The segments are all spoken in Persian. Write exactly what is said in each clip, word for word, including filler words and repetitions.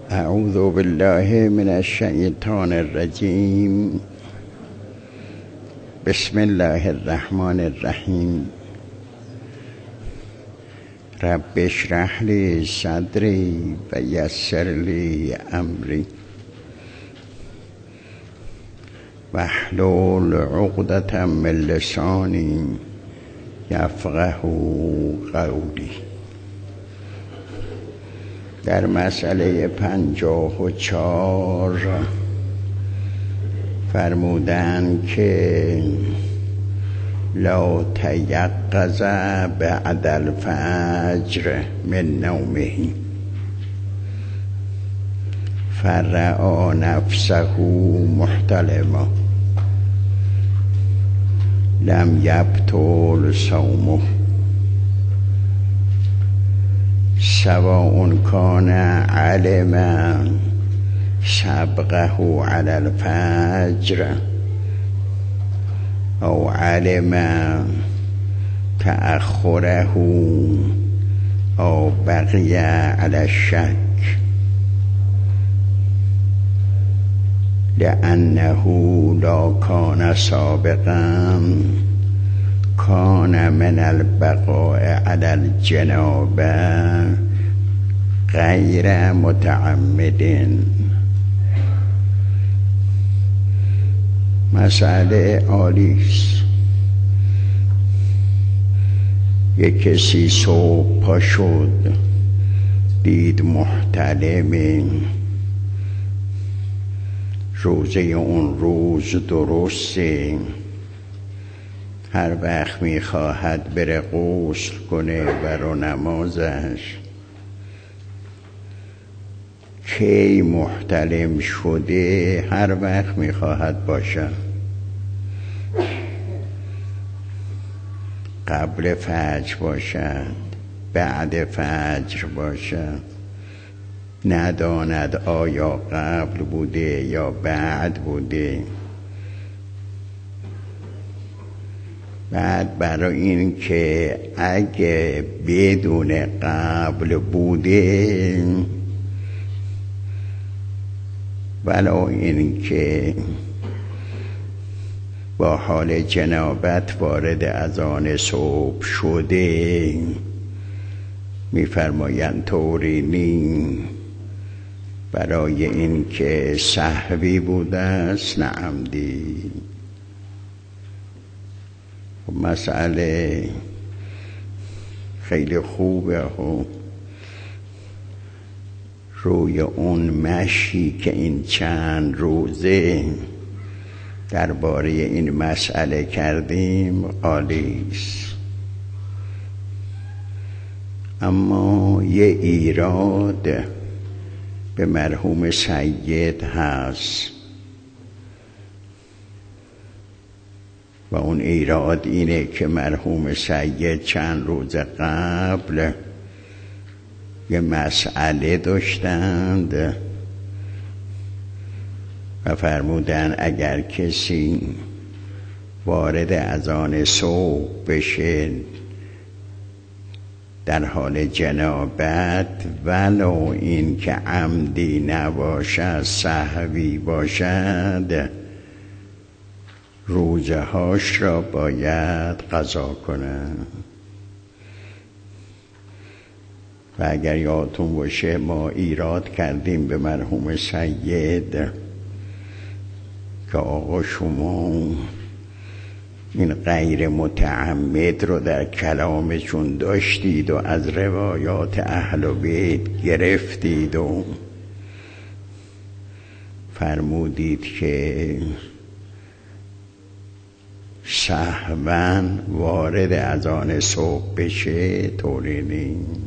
اعوذ بالله من الشیطان الرجیم. بسم الله الرحمن الرحیم. رب اشرح لی صدری و یسر لی امری واحلل عقدة من لسانی یفقه قولی. در مسئله پنجاه و چهار فرمودند که لا تیقظ بعد الفجر من نومه فرأى نفسه محتلما لم یبطل صومه سواء کان علم سبقه على الفجر او علم تأخره او بقي على الشك، لأنه لا كان سابقا کان من البقاء على الجنابه غیر متعمد. مسئله عالیست. یک کسی صبح پا شد دید محتلم، روزه اون روز درسته، هر وقت میخواهد بره غسل کنه برا نمازش. کی محتلم شده هر وقت میخواهد باشه، قبل فجر باشد بعد فجر باشد، نداند آیا قبل بوده یا بعد بوده. بعد برای این که اگه بدون قبل بوده ولو این که با حال جنابت وارد اذان صبح شده، میفرمایند طوری نی، برای این که سهوی بوده است نه عمدی. مسئله خیلی خوبه و روی اون مشی که این چند روزه درباره این مسئله کردیم عالیست. اما یه ایراد به مرحوم سید هست و اون ایراد اینه که مرحوم سید چند روز قبل یه مسئله داشتند و فرمودن اگر کسی وارد اذان صبح بشه در حال جنابت، ولو این که عمدی نباشد سهوی باشد، روزه هاش را باید قضا کنند. و اگر یادتون باشه ما ایراد کردیم به مرحوم سید که آقا شما این غیر متعمد رو در کلامشون داشتید و از روایات اهل بیت گرفتید و فرمودید که سهواً وارد اذان صبح بشه، طوری نیست.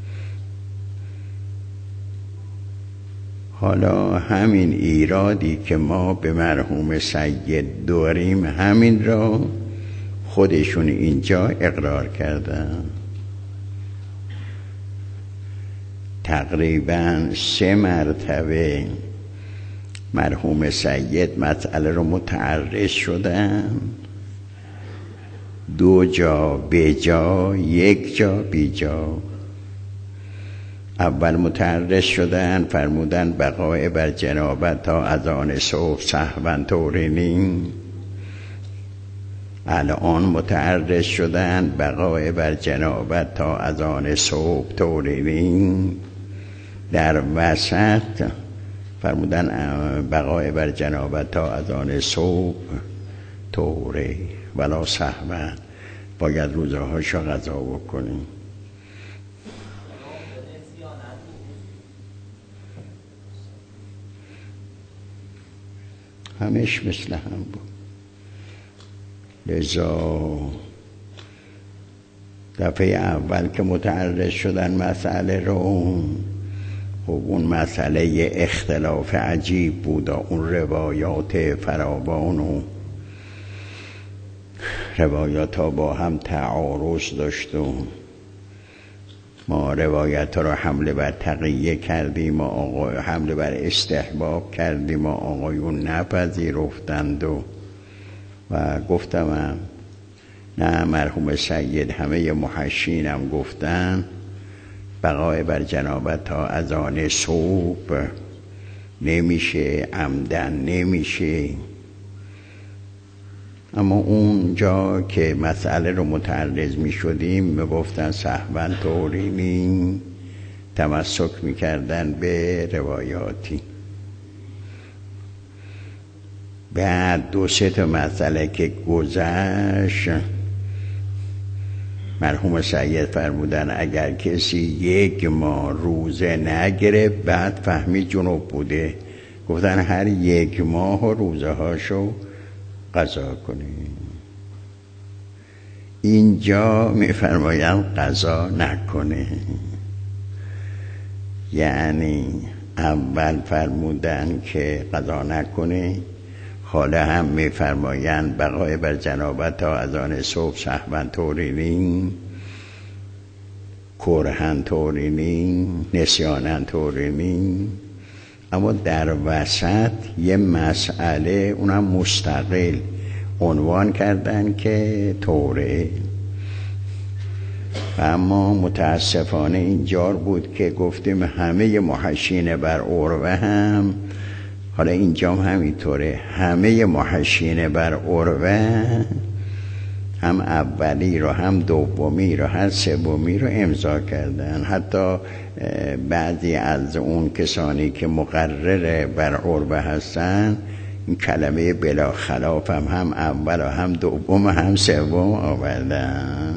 حالا همین ایرادی که ما به مرحوم سید داریم همین را خودشون اینجا اقرار کردن. تقریبا سه مرتبه مرحوم سید مسئله رو متعرض شدن، دو جا به جا، یک جا بی جا. اول متعرض شدن فرمودن بقای بر جنابت تا از آن صبح سهوا طورینی. الان متعرض شدن بقای بر جنابت تا از آن صبح طورینی. در وسط فرمودن بقای بر جنابت تا از آن صبح طوره ولا سهوا، باید روزه هاشو قضا بکنیم. همش مثل هم بود. لذا دفعه اول که متعرض شدن مسئله رو، خب اون مسئله اختلاف عجیب بود، اون روایات فراوان و روایات ها با هم تعارض داشت و ما روایت ها رو حمله بر تقیه کردیم و آقای حمله بر استحباب کردیم و آقایون نپذیرفتند و و گفتم نه مرحوم سید همه محشینم گفتن بقای بر جنابت تا از آن صبح نمیشه، عمدن نمیشه. اما اون جا که مسئله رو متعرض می شدیم می گفتن سهوا طورینی، تمسک می کردن به روایاتی. بعد دو سه تا مسئله که گذشت مرحوم سید فرمودن اگر کسی یک ماه روزه نگرفت بعد فهمید جنوب بوده، گفتن هر یک ماه روزه هاشو قضا کنیم. اینجا میفرمایم قضا نکنه، یعنی اول فرمودن که قضا نکنه، حالا هم میفرمایند بقای بر جنابت تا از آن صبح سهوا طورینی، کرها طورینی، نسیانا طورینی. اما در وسط یه مسئله اونم مستقل عنوان کردن که طوره. و اما متاسفانه اینجار بود که گفتیم همه محشین بر عروه هم، حالا اینجا هم همینطوره، همه محشین بر عروه هم اولی رو هم دومی رو هم سومی رو امضا کردن. حتی بعضی از اون کسانی که مقرر بر عروه هستن این کلمه بلا خلاف هم هم اول و هم دوم و هم سوم آوردن.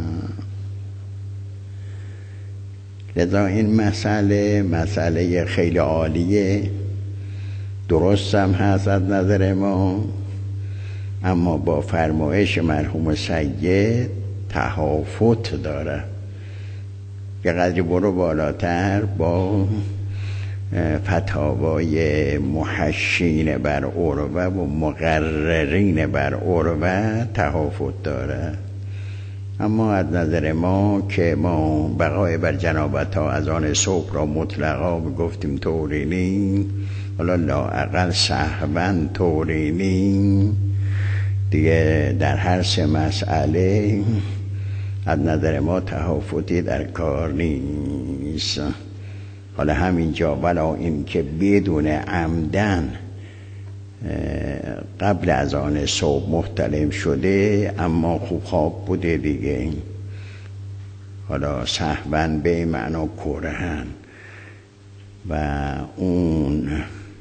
لذا این مسئله مسئله خیلی عالیه، درست هم هست از نظر ما، اما با فرمایش مرحوم سید تهافت داره. یه قدری برو بالاتر با فتاوای محشین بر عروه و مقررین بر عروه تهافت داره. اما از نظر ما که ما بقای بر جنابت ها از آن صبح را مطلقا گفتیم طورینی، حالا لااقل سهوا طورینی، دیگه در هر سه مسئله از نظر ما تهافتی در کار نیست. حالا همینجا ولا این که بدون عمدن قبل از آن صبح محتلم شده اما خوب خواب بوده دیگه، حالا سهوا به معنا کرهن. و اون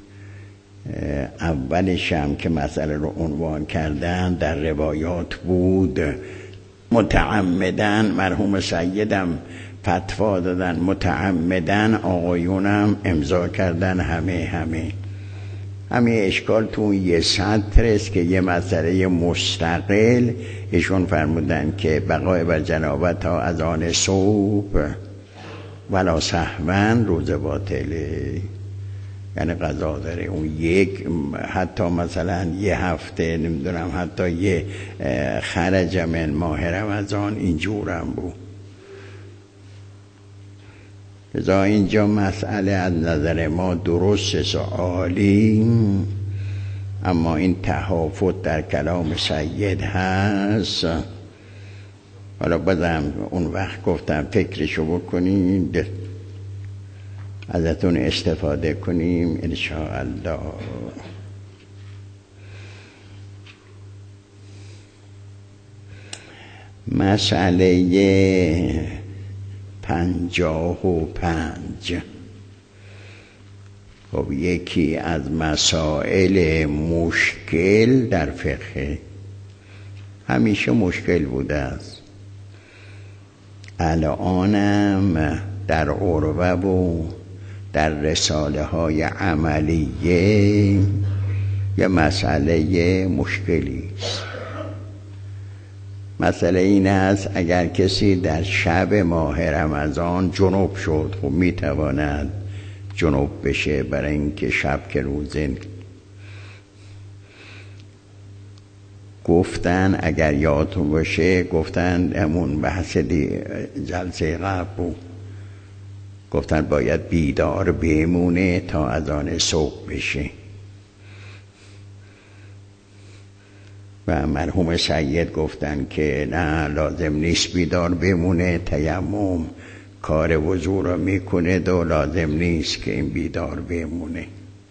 اولش هم که مسئله رو عنوان کردن در روایات بود متعمدن، مرحوم سیدم فتوا دادن متعمدن، آقایونم امضا کردن همه همه همه اشکال تو یه سطر است که یه مسئله مستقل ایشون فرمودن که بقای بر جنابت ها از آن صبح ولا سهوا روز باطله، یعنی قضا داره. اون یک حتی مثلا یه هفته نمیدونم حتی یه خرج من ماه رمضان اینجورم بود. لذا اینجا مسئله از نظر ما درست و عالی، اما این تهافت در کلام سید هست. حالا بازم اون وقت گفتم فکرشو بکنید ازتون استفاده کنیم ان شاء الله. مسئله پنجاه و پنج. خب یکی از مسائل مشکل در فقه، همیشه مشکل بوده است، الانم در عروه و در رساله های عملیه یه مسئله مشکلی است. مسئله این است اگر کسی در شب ماه رمضان جنوب شد، خب میتواند جنوب بشه برای اینکه شب که روزه. گفتن اگر یادتون باشه، گفتن همون بحث جلسه قبل بود، گفتن باید بیدار بمونه تا اذان صبح بشه و مرحوم سید گفتن که نه لازم نیست بیدار بمونه، تیمم کار وضو را میکنه و لازم نیست که این بیدار بمونه.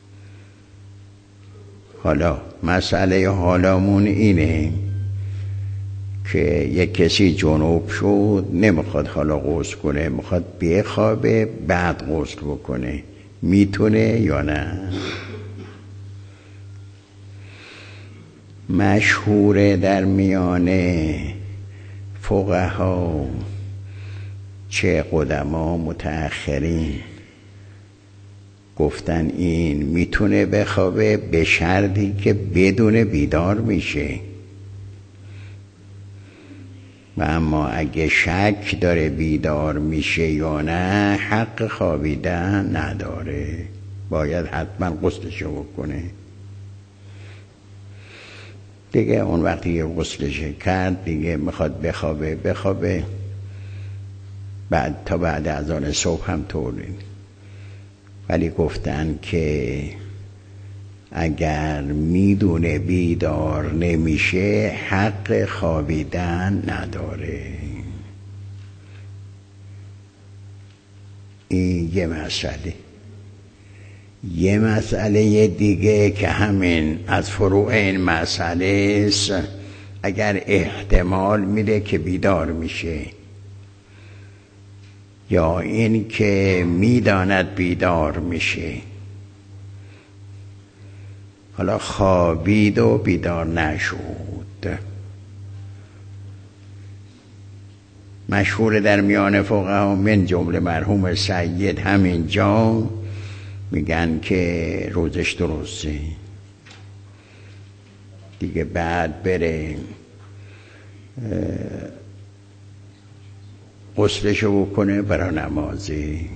حالا مسئله حالمون اینه که یک کسی جنوب شد، نمیخواد حالا غسل کنه، میخواد بخوابه بعد غسل بکنه، میتونه یا نه؟ مشهوره در میان فقها چه قدما متأخرین گفتن این میتونه بخوابه به شرطی که بدون بیدار میشه، و اما اگه شک داره بیدار میشه یا نه حق خوابیدن نداره، باید حتما غسلشو بکنه. دیگه اون وقتی غسلش کرد دیگه میخواد بخوابه بخوابه، بعد تا بعد از آن صبح هم طوری. ولی گفتن که اگر میدونه بیدار نمیشه حق خوابیدن نداره. این یه مسئله. یه مسئله دیگه که همین از فروع این مسئله است، اگر احتمال میده که بیدار میشه یا این که میداند بیدار میشه، حالا خوابید و بیدار نشد. مشهور در میان فقها من جمله مرحوم سید همینجا میگن که روزش درسته دیگه، بعد بره غسلشو بکنه برای نمازی.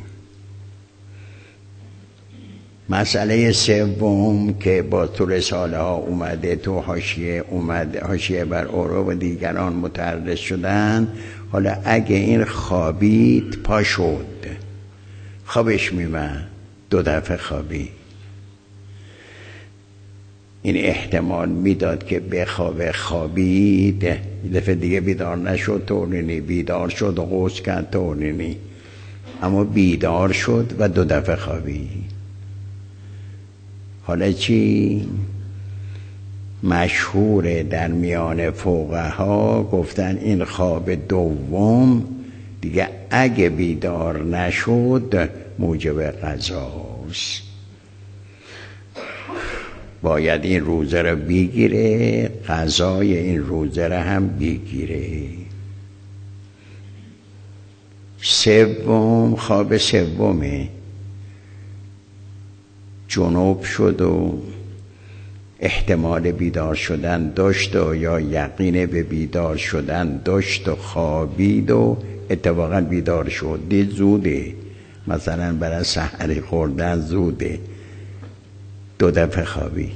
مسئله سوم که با تو رساله ها اومده، تو حاشیه اومده، حاشیه بر عروه و دیگران متعرض شدن، حالا اگه این خوابید پا شد، خوابش میمد، دو دفعه خوابی، این احتمال میداد که بخوابه، خوابید، دفعه دیگه بیدار نشد طورنی، بیدار شد و غسل کرد طورنی، اما بیدار شد و دو دفعه خوابی. حالا چی؟ مشهور در میان فقها گفتن این خواب دوم دیگه اگه بیدار نشد موجب قضاست، باید این روزه رو بگیره، قضای این روزه رو هم بگیره. سوم، خواب سومه، جنوب شد و احتمال بیدار شدن داشت و یا یقین به بیدار شدن داشت و خوابید و اتفاقا بیدار شد، دید زوده، مثلا برای سحری خوردن زوده، دو دفعه خوابید.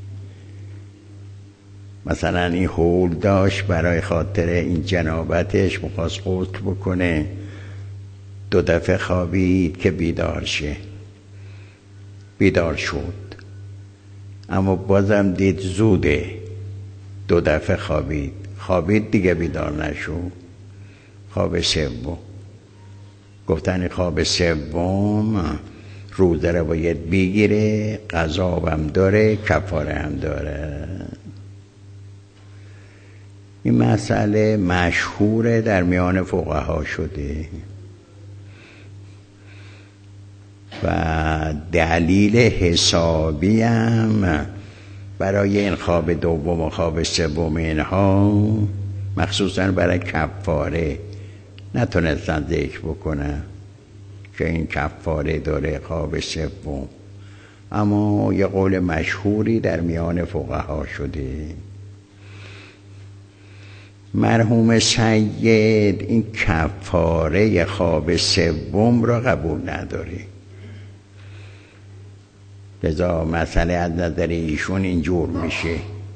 مثلا این حول داشت برای خاطر این جنابتش میخواست غسل بکنه، دو دفعه خوابید که بیدار شه، بیدار شد، اما بازم دید زوده، دو دفعه خوابید، خوابید دیگه بیدار نشد. خواب سوم، گفتن خواب سوم روزه رو باید بگیره، قضا هم داره، کفاره هم داره. این مسئله مشهوره در میان فقها شده و دلیل حسابی هم برای این خواب دوم و خواب سوم اینها، مخصوصا برای کفاره، نتونستن ذکر بکنن که این کفاره داره خواب سوم، اما یه قول مشهوری در میان فقها شده. مرحوم سید این کفاره خواب سوم را قبول نداره، لذا مسئله از نظر ایشون اینجور میشه: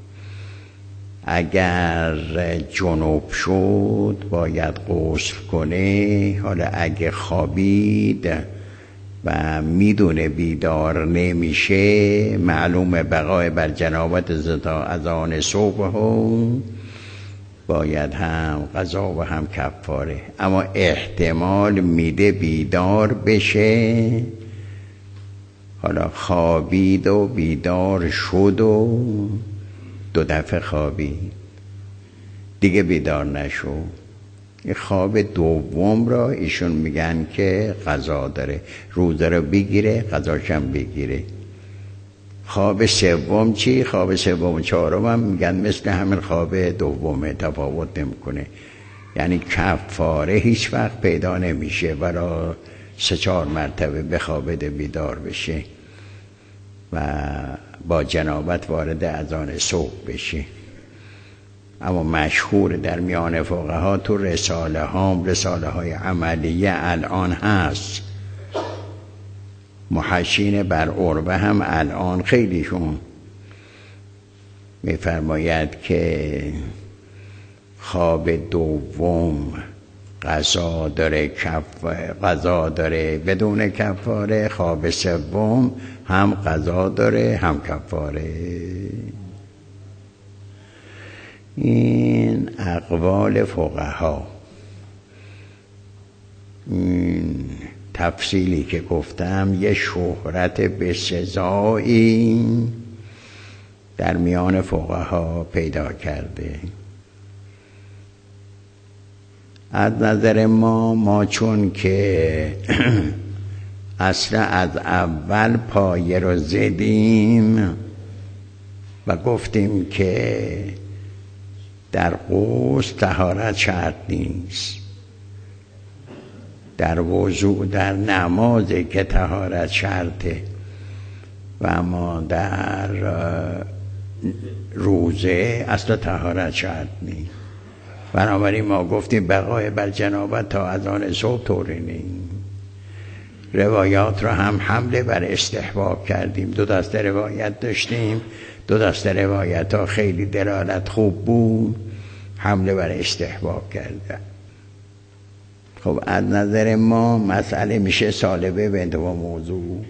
اگر جنوب شد باید غسل کنه، حالا اگه خوابید و میدونه بیدار نمیشه، معلومه بقای بر جنابت زتا از آن صبح هم باید هم قضا و هم کفاره. اما احتمال میده بیدار بشه، حالا خوابید و بیدار شد و دو دفعه خوابید دیگه بیدار نشو، این خواب دوم را ایشون میگن که قضا داره، روزه رو بگیره، قضاشم بگیره. خواب سوم چی؟ خواب سوم و چهارم هم میگن مثل همین خواب دومه، تفاوت نمیکنه، یعنی کفاره هیچ وقت پیدا نمیشه برای سه چهار مرتبه بخوابده بیدار بشه و با جنابت وارد اذان صبح بشه. اما مشهور در میان فقها، تو رساله ها رساله های عملیه الان هست، محشین بر عربه هم الان خیلیشون میفرماید که خواب دوم قضا داره، کف قضا داره بدون کفاره، خواب سوم هم قضا داره هم کفاره. این اقوال فقها. این تفصیلی که گفتم یه شهرت بسزایی در میان فقها پیدا کرده. از نظر ما ما چون که اصلا از اول پایه رو زدیم و گفتیم که در غسل طهارت شرط نیست، در وضوء در نمازه که طهارت شرطه و اما در روزه اصلا طهارت شرط نیست. بنابراین ما گفتیم بقای بر جنابت تا اذان صبح طوری نیست. روایات رو هم حمله بر استحباب کردیم، دو دسته روایت داشتیم، دو دسته روایت ها خیلی دلالت خوب بود، حمله بر استحباب کردن. خب از نظر ما مسئله میشه سالبه به انتوا موضوع.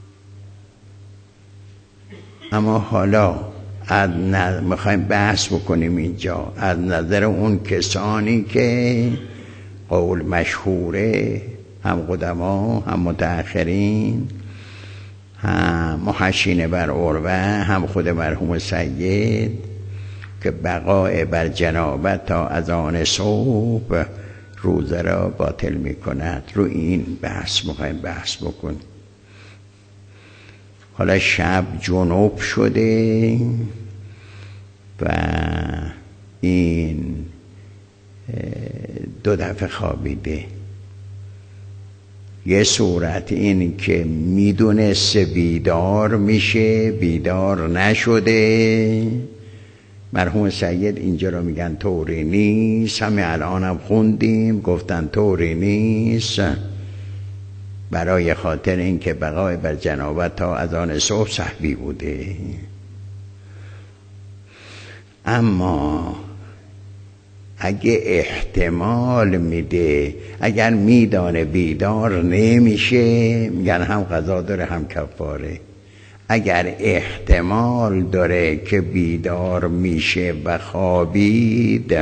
اما حالا از نظر میخوایم بحث بکنیم اینجا از نظر اون کسانی که قول مشهوره، هم قدما هم متأخرین، هم محشین بر عروه، هم خود مرحوم سید، که بقای بر جنابت تا اذان صبح روزه را باطل می کند. رو این بحث میخوایم بحث بکن. حالا شب جنوب شده و این دو دفعه خوابیده. یه صورت این که میدونست بیدار میشه، بیدار نشده، مرحوم سید اینجا رو میگن طوری نیست. همه الان هم خوندیم گفتن طوری نیست، برای خاطر این که بقای بر جنابت تا اذان صبح صحبی بوده. اما اگه احتمال میده، اگر میدانه بیدار نمیشه، میگن هم قضا داره هم کفاره. اگر احتمال داره که بیدار میشه و خوابید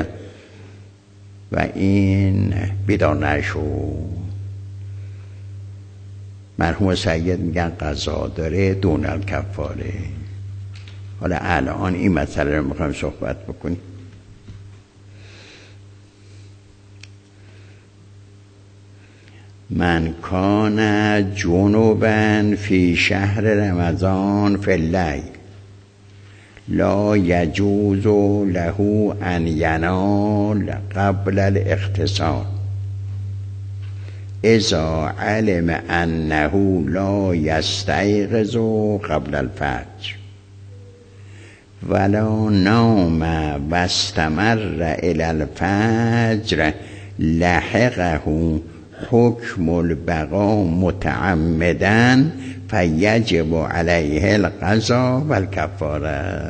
و این بیدار نشو، مرحوم سید میگن قضا داره دون الکفاره. حالا الان این مسئله رو میخوایم صحبت بکنیم. من کان جنوبا فی شهر رمضان فی اللیل لا یجوز له ان ینال قبل الاغتسال اذا علم انه لا یستيقظ قبل الفجر ولا نام واستمر الى الفجر لحقه حکم البقا متعمدا فیجب علیه القضا و الکفاره.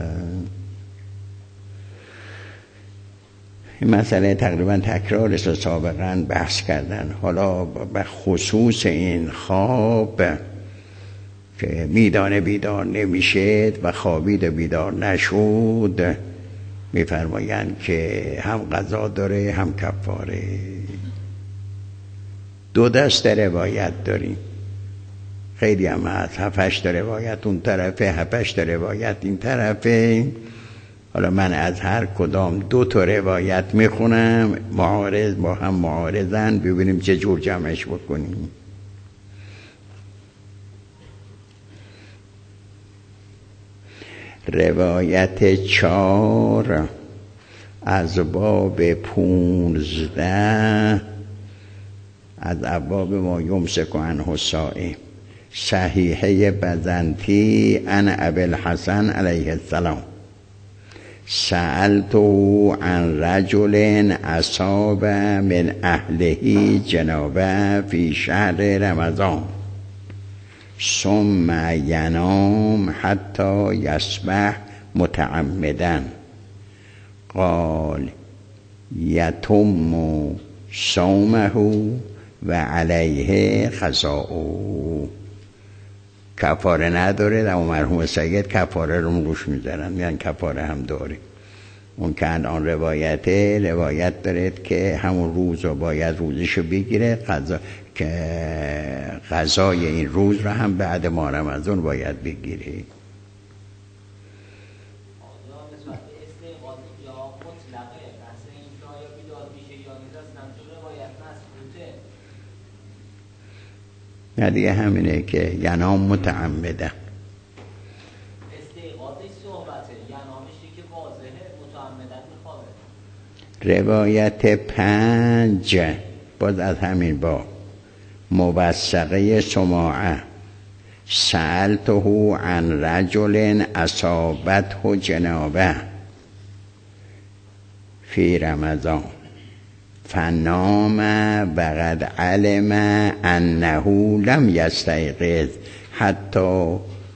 این مسئله تقریبا تکرار است، سابقا بحث کردن. حالا به خصوص این خواب که میدانه بیدار نمیشه و خوابید و بیدار نشد، میفرمایند که هم قضا داره هم کفاره. دو دست روایت داریم، خیلی هم هست، هفتش روایت اون طرفه، هفتش روایت این طرفه. حالا من از هر کدام دو تا روایت میخونم، معارض با هم معارضن، ببینیم چه جور جمعش بکنیم. روایت چار از باب پونزده از ابواب ما یمسک عنه الصائم، صحیحه بزنتی عن ابی الحسن علیه السلام سألته عن رجل اصاب من اهله جنابه فی شهر رمضان ثم ینام حتی یصبح متعمدا قال یتم صومه و علیه قضاء. کفاره نداره، اما مرحوم سید کفاره رو روش میذارن، میگن کفاره هم داره. اون که الان روایته روایت داره که همون روز رو باید روزشو بگیره، قضا که قضای این روز رو هم بعد ماه رمضان باید بگیره. نه دیگه همینه که ینام متعمده. استیقاظش صحبته، ینامشی که واضحه، متعمدن میخوابه. روایت پنج باز از همین با موثقه سماعه سألته عن رجل اصابته جنابه فی رمضان فنام وقد علم انه لم یستیقظ حتی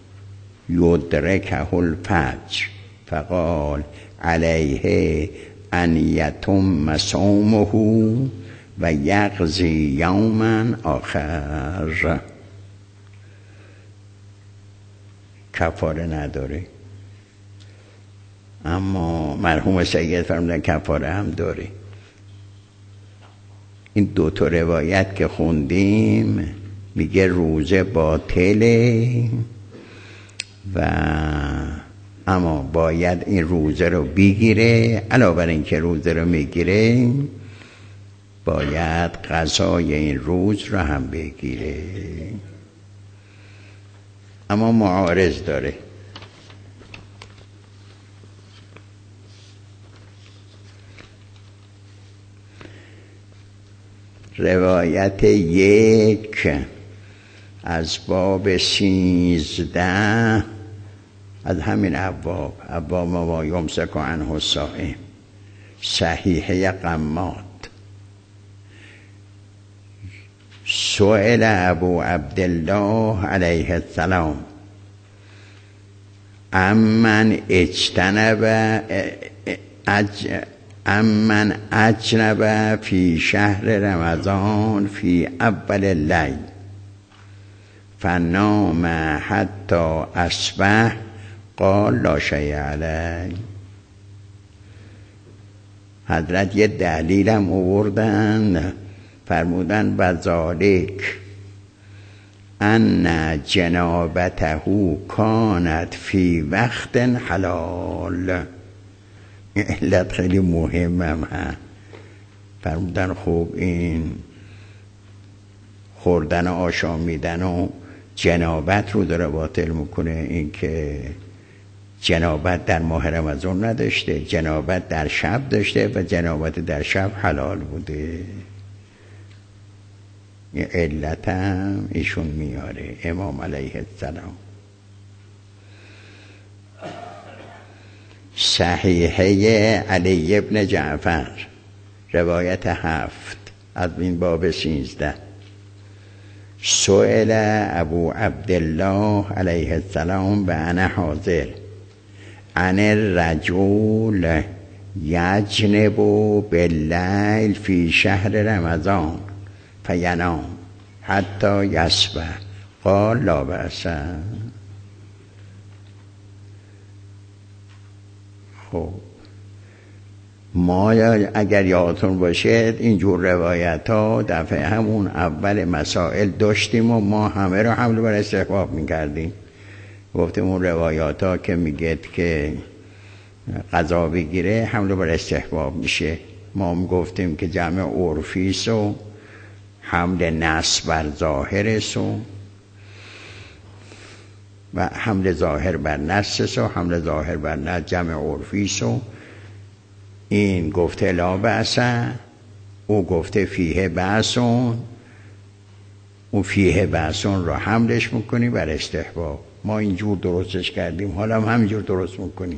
یدرکه الفجر فقال علیه ان یتم صومه و یقضی یوما آخر. کفاره نداره، اما مرحوم سید فرمودن کفاره هم داره. این دو تا روایت که خوندیم میگه روزه باطله و اما باید این روزه رو بگیره. علاوه بر این که روزه رو میگیره باید قضای این روز رو هم بگیره. اما معارض داره. روایت یک از باب سیزده از همین ابواب ابواب ما یمسک عنه الصائم صحیحه قمات سئل ابو عبدالله علیه السلام امن اجتنب اج امن اجنب فی شهر رمضان فی اول اللیل فنام حتی اصبح قال لا شیء علیه. حضرت یه دلیلم آوردن، فرمودن و ذالک ان جنابته کانت فی وقت حلال. علت خیلی مهمم هست. فرمودن خوب این خوردن و آشامیدن و جنابت رو داره باطل میکنه. این که جنابت در ماه رمضان نداشته، جنابت در شب داشته و جنابت در شب حلال بوده. این علت هم ایشون میاره امام علیه السلام. صحیحه علی ابن جعفر روایت هفت از این باب سیزده. سئل ابو عبدالله علیه السلام و انا حاضر عن الرجل یجنب باللیل فی شهر رمضان فینام حتی یصبح قال لا بأس. خب ما اگر یادتون باشه اینجور روایت ها دفعه همون اول مسائل داشتیم و ما همه رو حمل بر استحباب میکردیم. گفتیم اون روایات ها که میگه که قضا بگیره حمل بر استحباب میشه. ما هم گفتیم که جمع عرفیست و حمل نص بر ظاهرست و و حمل ظاهر بر نص و حمل ظاهر بر نص جمع عرفیست و این گفته لا بأس، او گفته فیه بأسون، او فیه بأسون را حملش میکنی بر استحباب. ما اینجور درستش کردیم، حالا هم همینجور درست میکنیم.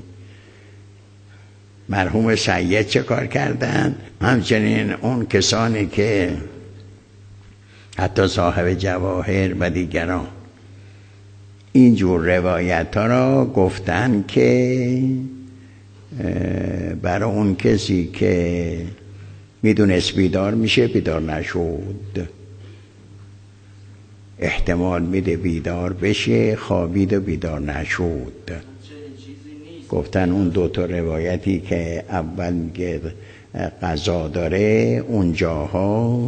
مرحوم سید چه کار کردن؟ همچنین اون کسانی که حتی صاحب جواهر و دیگران اینجور روایت ها را گفتن که برای اون کسی که میدونست بیدار میشه بیدار نشد، احتمال میده بیدار بشه، خوابید و بیدار نشد. گفتن اون دو تا روایتی که اول میگه قضا داره اونجاها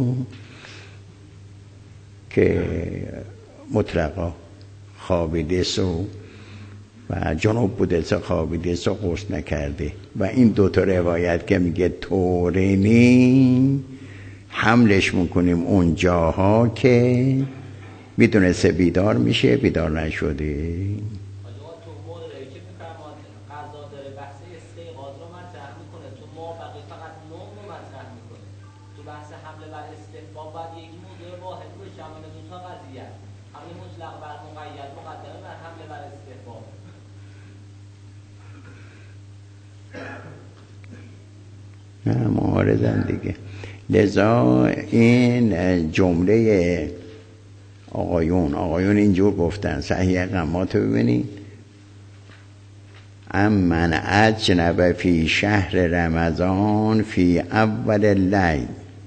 که مطلقا خوابیده سو و جنوب بوده سو خوابیده سو غسل نکرده، و این دو تا روایت که میگه طورینی حملش میکنیم اون جاها که میدونسته بیدار میشه بیدار نشده. معارضن دیگه. لذا این جمله آقایون آقایون اینجور گفتن. صحیح قمات رو ببینید. امن اجنب فی شهر رمضان فی اول اللیل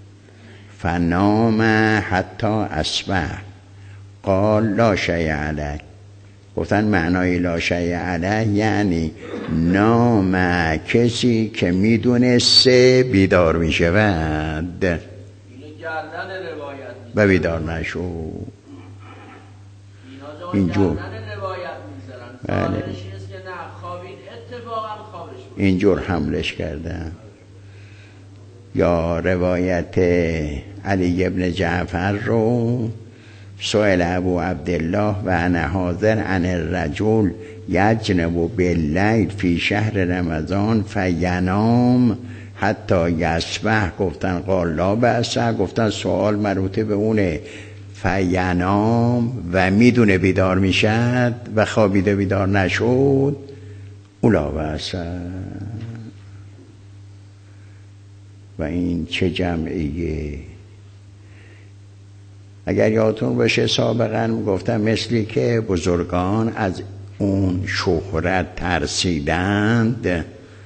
فنام حتی اصبح قال لا شیء علیه. گفتن معنای لا شیء علیه یعنی نام کسی که میدونسته بیدار میشود و بیدار نشو. اینجور بله اینجور حملش کردن. یا روایت علی ابن جعفر رو سئل ابو عبدالله و انا حاضر عن الرجل یجنب باللیل فی شهر رمضان فینام حتی یصبح. گفتن قال لا بأس. گفتن سوال مربوط به اونه فینام و میدونه بیدار میشد و خوابیده بیدار نشد اولا بأس. و این چه جمعیه؟ اگر یادتون باشه سابقا گفتم مثلی که بزرگان از اون شهرت ترسیدند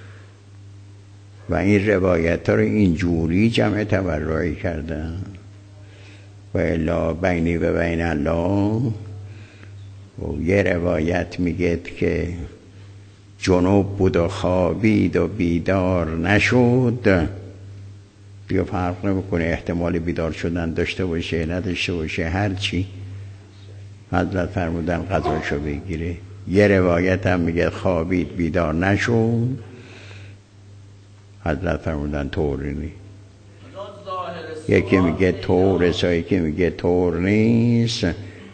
و این روایت ها رو اینجوری جمع تبرعی کردن. و الا بینی و بین الله و یه روایت میگه که جنوب بود و خوابید و بیدار نشد، بیا فرق نمیکنه احتمال بیدار شدن داشته باشه نداشته باشه هر چی. حضرت فرمودن قضاشو بگیره. یه روایت هم میگه خوابید بیدار نشد، حضرت فرمودن طوری نیست. یکی میگه طور، یکی میگه طور نیست.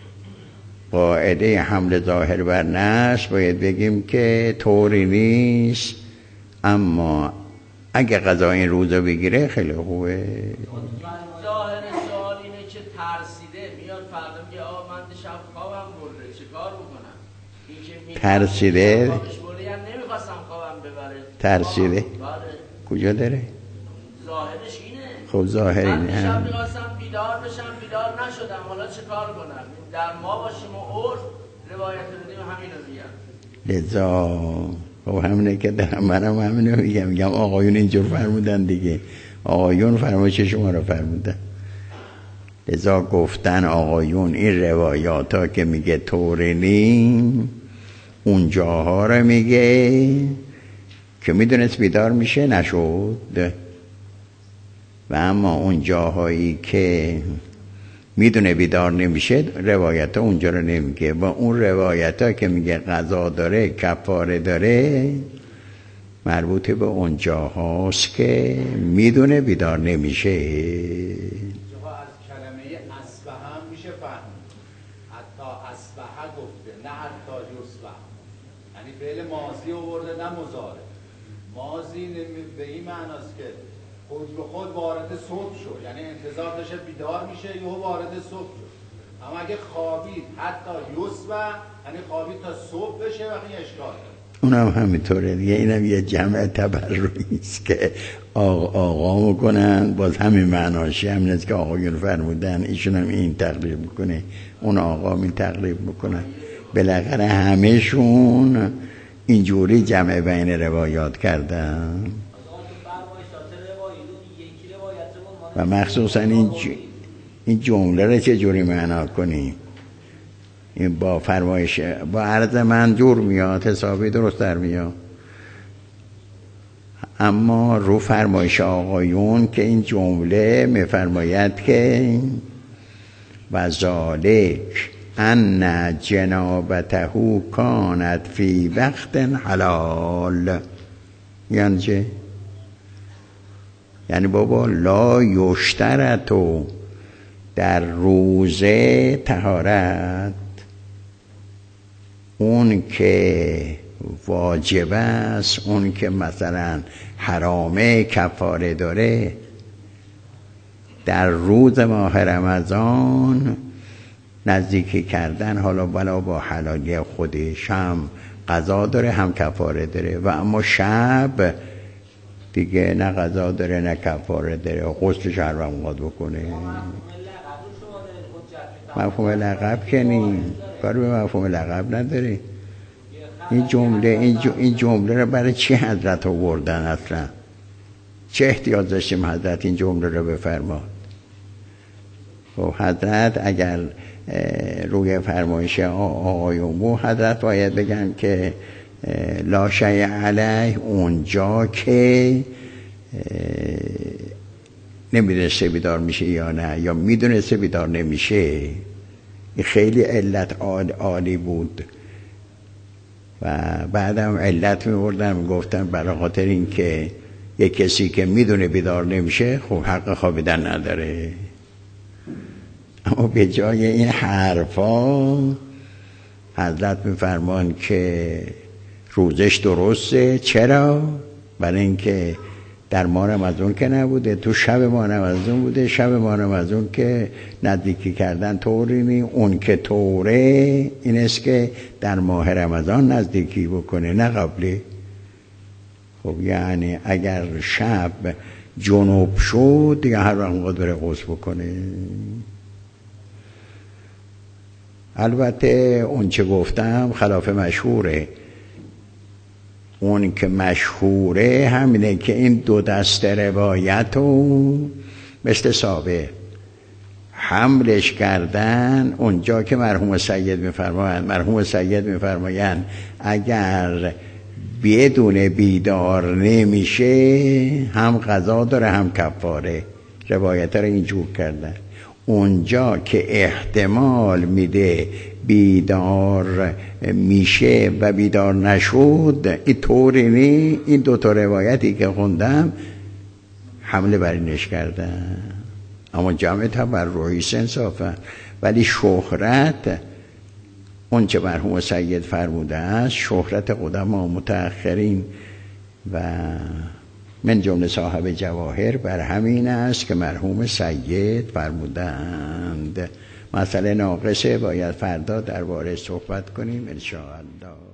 قاعده حمل ظاهر بر نص باید بگیم که طوری نیست، اما اگه قضا این روزو بگیره خیلی خوبه. ظاهر سوال اینه که ترسیده میاد فردا میگه آقا من شب خوابم برده چه کار بکنم؟ این که ترسیده نمیخواستم خوابم ببره. ترسیده کجا داره؟ ظاهرش اینه. خب ظاهر اینه. من شب میخواستم بیدار بشم بیدار نشدم، حالا چه کار کنم؟ در ما باشیم و عرف روایت بدیم همینو میگن. لذا خب همینه که دارم منم همینو میگم، میگم آقایون اینجور فرمودن دیگه، آقایون فرمایش شما رو فرمودن. لذا گفتن آقایون این روایات ها که میگه طوری نیم، اون جاها رو میگه که میدونست بیدار میشه نشد، و اما اون جاهایی که میدونه بیدار نمیشه روایت ها اونجا رو نمیگه. و اون روایت ها که میگه قضا داره کفاره داره مربوط به اون جاهاست که میدونه بیدار نمیشه. از کلمه اصبح هم میشه فهمید، حتی اصبح گفته نه حتی یصبح، یعنی فعل ماضی آورده نه مضارع. ماضی به این معناست که خود به خود وارد صبح شد، یعنی انتظار داشته بیدار میشه یهو وارد صبح شد. اما اگه خوابید حتی یصبح یعنی خوابید تا صبح بشه وقتی اشکال داره. اونم همینطوره دیگه. اینم یه جمع تبرعی است که آقا آقا میکنن، باز همین معناشه، همین است که آقایون فرمودن، ایشون هم این تقریب میکنه، اون آقا این تقریب میکنن. بالاخره همهشون اینجوری جمع بین روایات کردن. و مخصوصا این ج... این جمله رو چه جوری معنا کنیم؟ این با فرمایش با عرض من جور میاد، حسابی درست در میاد، اما رو فرمایش آقایون که این جمله میفرماید که و ذالک ان جنابته کانت فی وقت حلال. یعنی چه؟ یعنی بابا لا یشترطو در روزه طهارت، اون که واجب است، اون که مثلا حرامه کفاره داره، در روز ماه رمضان نزدیکی کردن، حالا بلا با حلالی خودش هم قضا داره هم کفاره داره. و اما شب دیگه نه قضا داره نه کفاره داره، غسلش هر وقت میخواد بکنه. مفهوم لقب که نیم، کار به مفهوم لقب نداره. این جمله این, این جمله رو برای چی حضرت آوردن اصلا؟ چه احتیاج داشتیم حضرت این جمله رو بفرماد؟ خب حضرت اگر روی فرمایش آقایون بود، حضرت باید بگن که لا شیء علیه، اونجا که نمیدونسته بیدار میشه یا نه، یا میدونسته بیدار نمیشه. این خیلی علت عالی بود. و بعدم علت میوردن میگفتن برای خاطر این که یک کسی که میدونه بیدار نمیشه خب حق خوابیدن نداره. اما به جای این حرفا حضرت میفرمان که روزش درسته. چرا؟ برای اینکه در ماه رمضان که نبوده، تو شب ماه رمضان بوده. شب ماه رمضان که نزدیکی کردن طوری نی، اون که طوره این است که در ماه رمضان نزدیکی بکنه نه قبلی. خب یعنی اگر شب جنوب شد دیگه هر وقت بره غسل بکنه. البته اون چه گفتم خلاف مشهوره. اون که مشهوره همینه که این دو دست روایتو مثل سابق حملش کردن اونجا که مرحوم سید میفرمایند مرحوم سید میفرمایند اگر بدون بیدار نمیشه هم قضا داره هم کفاره. روایت رو اینجور کردن. اونجا که احتمال میده بیدار میشه و بیدار نشد، این طوری نی. این دو تا روایتی که خوندم حمله بر اینش کردن، اما جمع تبرعی انصافا. ولی شهرت، اون چه مرحوم سید فرموده است، شهرت قدما متأخرین و من جمله صاحب جواهر بر همین است که مرحوم سید فرمودند. مسئله ناقصه، باید فردا درباره صحبت کنیم ان شاء الله.